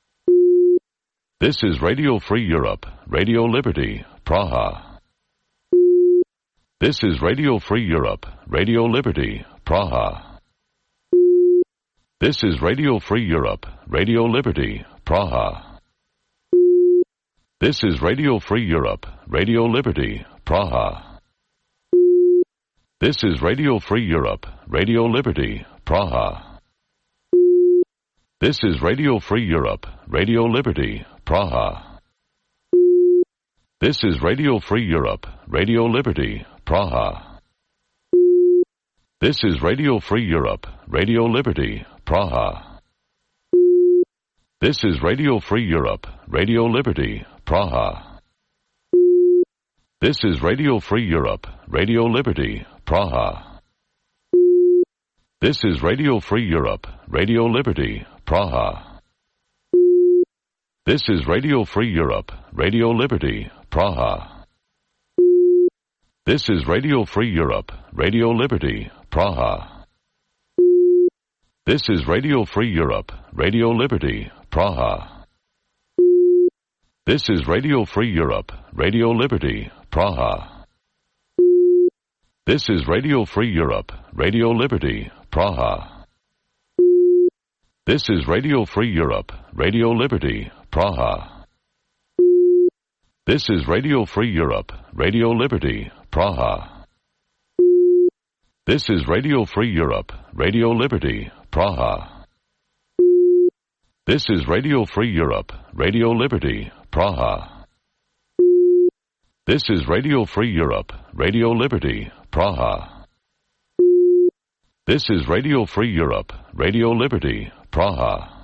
This is Radio Free Europe, Radio Liberty, Praha. This is Radio Free Europe, Radio Liberty, Praha. This is Radio Free Europe, Radio Liberty, Praha. This is Radio Free Europe, Radio Liberty, Praha. This is Radio Free Europe, Radio Liberty, Praha. This is Radio Free Europe, Radio Liberty, Praha. This is Radio Free Europe, Radio Liberty, Praha. This is Radio Free Europe, Radio Liberty, Praha. This is Radio Free Europe, Radio Liberty, Praha. This is Radio Free Europe, Radio Liberty, Praha. This is Radio Free Europe, Radio Liberty, Praha. This is Radio Free Europe, Radio Liberty, Praha. This is Radio Free Europe, Radio Liberty, Praha. This is Radio Free Europe, Radio Liberty, Praha. This is Radio Free Europe, Radio Liberty, Praha. This is Radio Free Europe, Radio Liberty, Praha. This is Radio Free Europe, Radio Liberty, Praha. This is Radio Free Europe, Radio Liberty, Praha. This is Radio Free Europe, Radio Liberty, Praha. This is Radio Free Europe, Radio Liberty, Praha. This is Radio Free Europe, Radio Liberty, Praha. This is Radio Free Europe, Radio Liberty, Praha.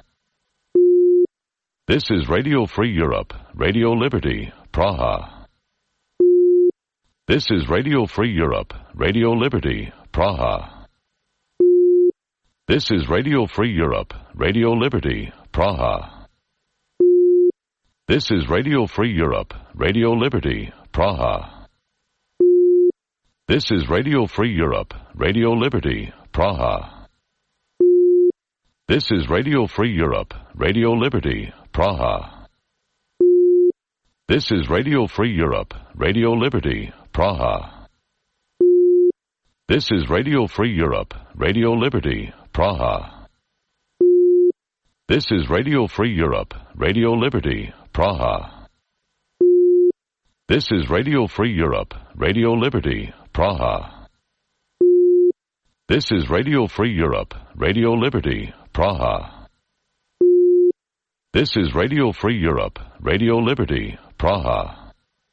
This is Radio Free Europe, Radio Liberty, Praha. This is Radio Free Europe, Radio Liberty, Praha. This is Radio Free Europe, Radio Liberty, Praha. This is Radio Free Europe, Radio Liberty, Praha. This is Radio Free Europe, Radio Liberty, Praha. This is Radio Free Europe, Radio Liberty, Praha. This is Radio Free Europe, Radio Liberty, Praha. This is Radio Free Europe, Radio Liberty, Praha. This is Radio Free Europe, Radio Liberty, Praha. This is Radio Free Europe, Radio Liberty, Praha. This is Radio Free Europe, Radio Liberty, Praha. This is Radio Free Europe, Radio Liberty, Praha.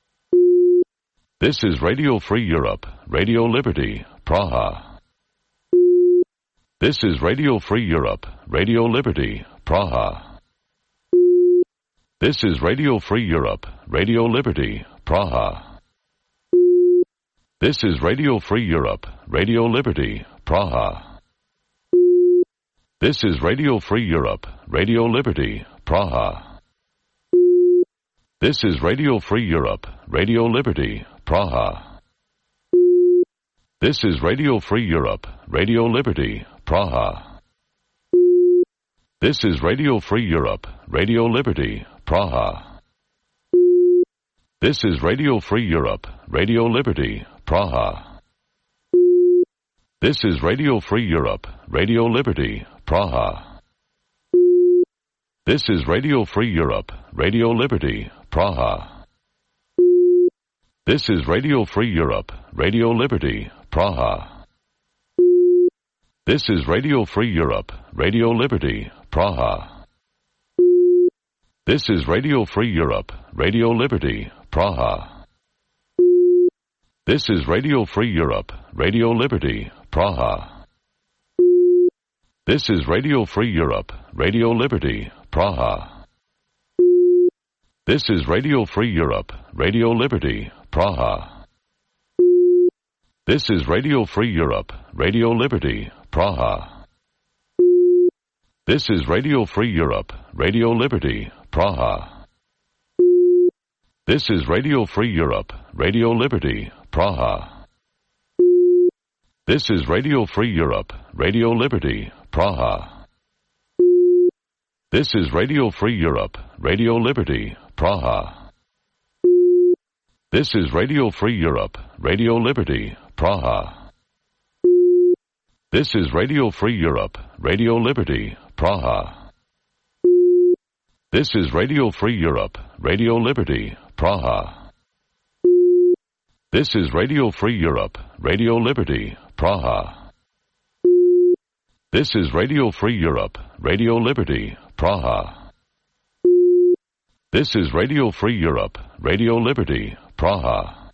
This is Radio Free Europe, Radio Liberty, Praha. This is Radio Free Europe, Radio Liberty, Praha. This is Radio Free Europe, Radio Liberty, Praha. This is Radio Free Europe, Radio Liberty, Praha. This is Radio Free Europe, Radio Liberty, Praha. This is Radio Free Europe, Radio Liberty, Praha. This is Radio Free Europe, Radio Liberty, Praha. This is Radio Free Europe, Radio Liberty, Praha. This is Radio Free Europe, Radio Liberty, Praha. This is Radio Free Europe, Radio Liberty, Praha. This is Radio Free Europe, Radio Liberty, Praha. This is Radio Free Europe, Radio Liberty, Praha. This is Radio Free Europe, Radio Liberty, Praha. This is Radio Free Europe, Radio Liberty, Praha. This is Radio Free Europe, Radio Liberty, Praha. This is Radio Free Europe, Radio Liberty, Praha. This is Radio Free Europe, Radio Liberty, Praha. This is Radio Free Europe, Radio Liberty, Praha. This is Radio Free Europe, Radio Liberty, Praha. This is Radio Free Europe, Radio Liberty, Praha. This is Radio Free Europe, Radio Liberty, Praha. This is Radio Free Europe, Radio Liberty, Praha. This is Radio Free Europe, Radio Liberty, Praha. This is Radio Free Europe, Radio Liberty, Praha. This is Radio Free Europe, Radio Liberty, Praha. This is Radio Free Europe, Radio Liberty, Praha. This is Radio Free Europe, Radio Liberty, Praha. This is Radio Free Europe, Radio Liberty, Praha.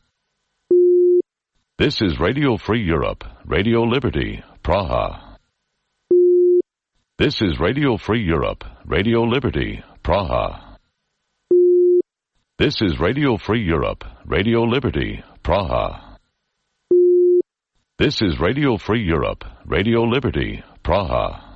This is Radio Free Europe, Radio Liberty, Praha. This is Radio Free Europe, Radio Liberty, Praha. This is Radio Free Europe, Radio Liberty, Praha. This is Radio Free Europe, Radio Liberty, Praha.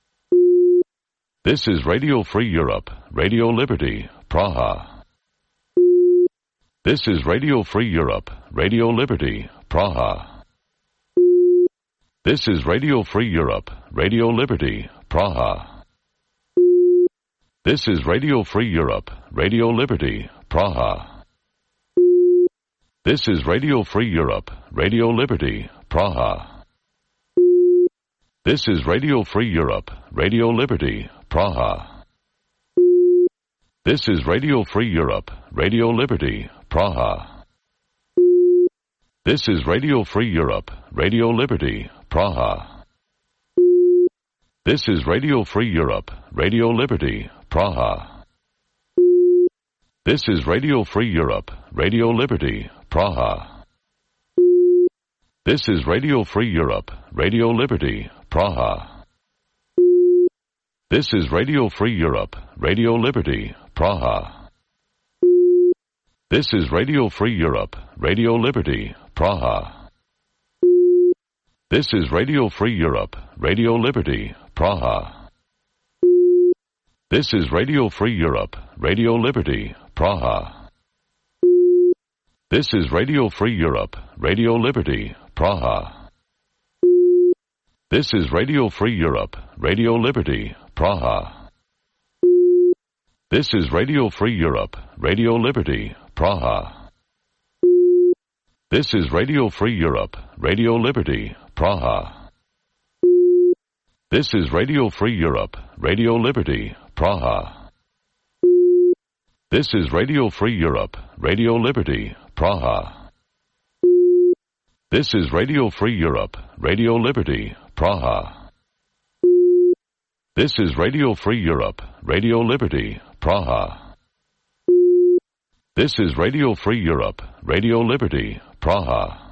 This is Radio Free Europe, Radio Liberty, Praha. This is Radio Free Europe, Radio Liberty, Praha. This is Radio Free Europe, Radio Liberty, Praha. This is Radio Free Europe, Radio Liberty, Praha. This is Radio Free Europe, Radio Liberty, Praha. This is Radio Free Europe, Radio Liberty, Praha. This is Radio Free Europe, Radio Liberty, Praha. This is Radio Free Europe, Radio Liberty, Praha. This is Radio Free Europe, Radio Liberty, Praha. This is Radio Free Europe, Radio Liberty, Praha. This is Radio Free Europe, Radio Liberty, Praha. This is Radio Free Europe, Radio Liberty, Praha. This is Radio Free Europe, Radio Liberty, Praha. This is Radio Free Europe, Radio Liberty, Praha. This is Radio Free Europe, Radio Liberty, Praha. This is Radio Free Europe, Radio Liberty, Praha. This is Radio Free Europe, Radio Liberty, Praha. This is Radio Free Europe, Radio Liberty, Praha. This is Radio Free Europe, Radio Liberty, Praha. This is Radio Free Europe, Radio Liberty, Praha. This is Radio Free Europe, Radio Liberty, Praha. This is Radio Free Europe, Radio Liberty, Praha. This is Radio Free Europe, Radio Liberty, Praha. This is Radio Free Europe, Radio Liberty, Praha.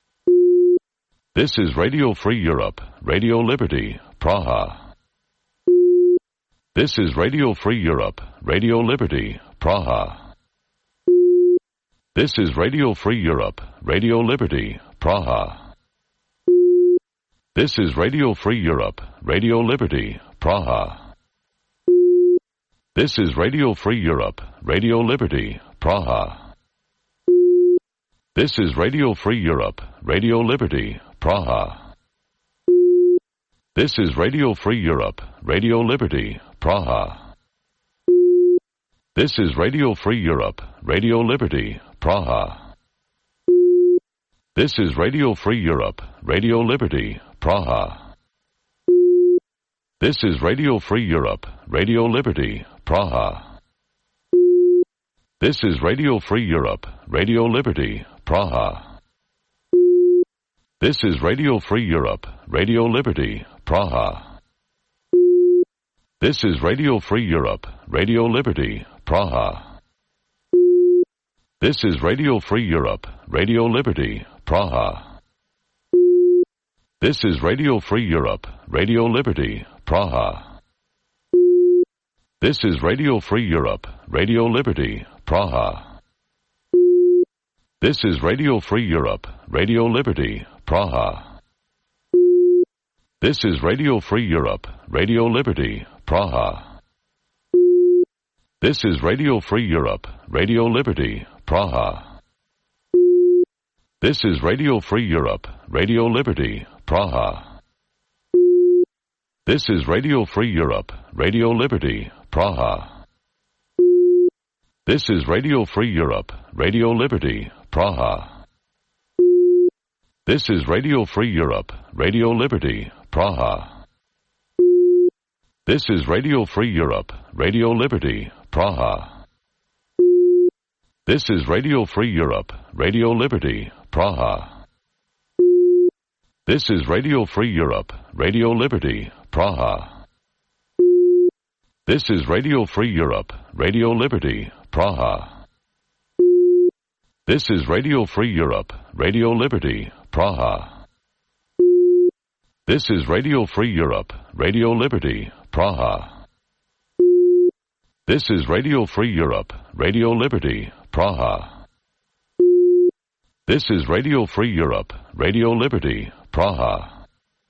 This is Radio Free Europe, Radio Liberty, Praha. This is Radio Free Europe, Radio Liberty, Praha. This is Radio Free Europe, Radio Liberty, Praha. This is Radio Free Europe, Radio Liberty, Praha. This is Radio Free Europe, Radio Liberty, Praha. This is Radio Free Europe, Radio Liberty, Praha. This is Radio Free Europe, Radio Liberty, Praha. This is Radio Free Europe, Radio Liberty, Praha. This is Radio Free Europe, Radio Liberty, Praha. This is Radio Free Europe, Radio Liberty, Praha. This is Radio Free Europe, Radio Liberty, Praha. This is Radio Free Europe, Radio Liberty, Praha. This is Radio Free Europe, Radio Liberty, Praha. This is Radio Free Europe, Radio Liberty, Praha. This is Radio Free Europe, Radio Liberty, Praha. This is Radio Free Europe, Radio Liberty, Praha. This is Radio Free Europe, Radio Liberty, Praha. This is Radio Free Europe, Radio Liberty, Praha. This is Radio Free Europe, Radio Liberty, Praha. This is Radio Free Europe, Radio Liberty, Praha. This is Radio Free Europe, Radio Liberty, Praha. This is Radio Free Europe, Radio Liberty, Praha. This is Radio Free Europe, Radio Liberty, Praha. This is Radio Free Europe, Radio Liberty, Praha. This is Radio Free Europe, Radio Liberty, Praha. This is Radio Free Europe, Radio Liberty, Praha. This is Radio Free Europe, Radio Liberty, Praha. This is Radio Free Europe, Radio Liberty, Praha. This is Radio Free Europe, Radio Liberty, Praha. This is Radio Free Europe, Radio Liberty, Praha. This is Radio Free Europe, Radio Liberty, Praha.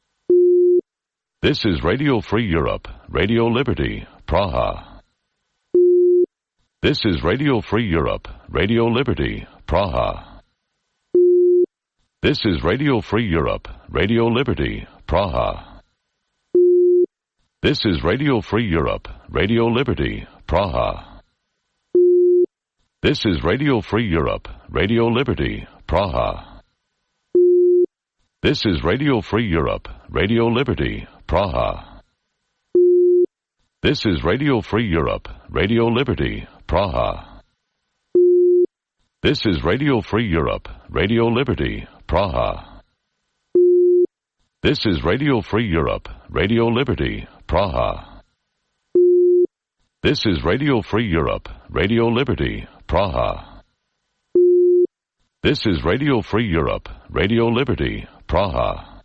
This is Radio Free Europe, Radio Liberty, Praha. This is Radio Free Europe, Radio Liberty, Praha. This is Radio Free Europe, Radio Liberty, Praha. This is Radio Free Europe, Radio Liberty, Praha. This is Radio Free Europe, Radio Liberty, Praha. This is Radio Free Europe, Radio Liberty, Praha. This is Radio Free Europe, Radio Liberty, Praha. This is Radio Free Europe, Radio Liberty, Praha. This is Radio Free Europe, Radio Liberty, Praha. This is Radio Free Europe, Radio Liberty, Praha. This is Radio Free Europe, Radio Liberty, Praha.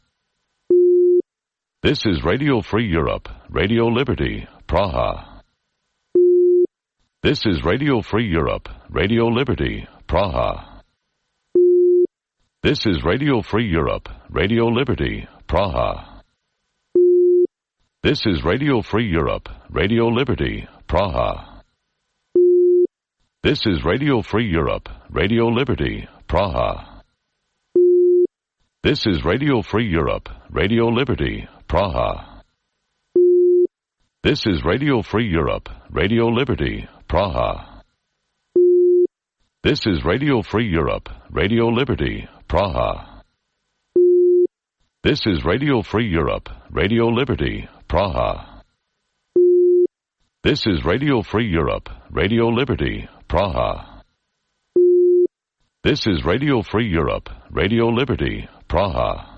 This is Radio Free Europe, Radio Liberty, Praha. This is Radio Free Europe, Radio Liberty, Praha. This is Radio Free Europe, Radio Liberty, Praha. This is Radio Free Europe, Radio Liberty, Praha. This is Radio Free Europe, Radio Liberty, Praha. This is Radio Free Europe, Radio Liberty, Praha. This is Radio Free Europe, Radio Liberty, Praha. This is Radio Free Europe, Radio Liberty, Praha. This is Radio Free Europe, Radio Liberty, Praha. This is Radio Free Europe, Radio Liberty, Praha. This is Radio Free Europe, Radio Liberty, Praha.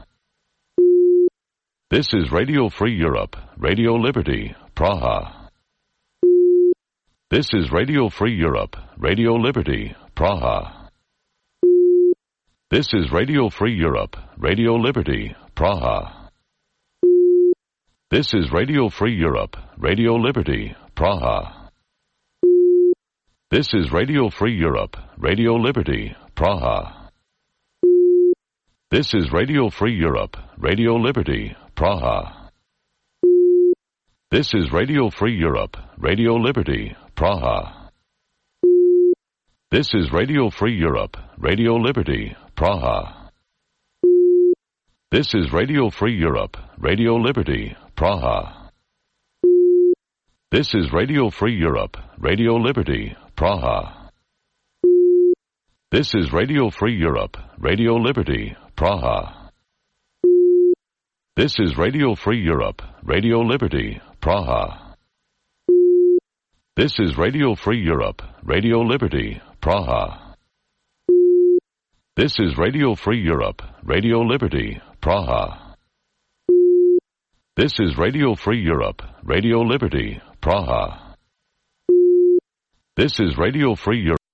This is Radio Free Europe, Radio Liberty, Praha. This is Radio Free Europe, Radio Liberty, Praha. This is Radio Free Europe, Radio Liberty, Praha. This is Radio Free Europe, Radio Liberty, Praha. This is Radio Free Europe, Radio Liberty, Praha. This is Radio Free Europe, Radio Liberty, Praha. This is Radio Free Europe, Radio Liberty, Praha. This is Radio Free Europe, Radio Liberty, Praha. This is Radio Free Europe, Radio Liberty, Praha. This is Radio Free Europe, Radio Liberty, Praha. This is Radio Free Europe, Radio Liberty, Praha. This is Radio Free Europe, Radio Liberty, Praha. This is Radio Free Europe, Radio Liberty, Praha. This is Radio Free Europe, Radio Liberty, Praha. This is Radio Free Europe, Radio Liberty, Praha. This is Radio Free Europe.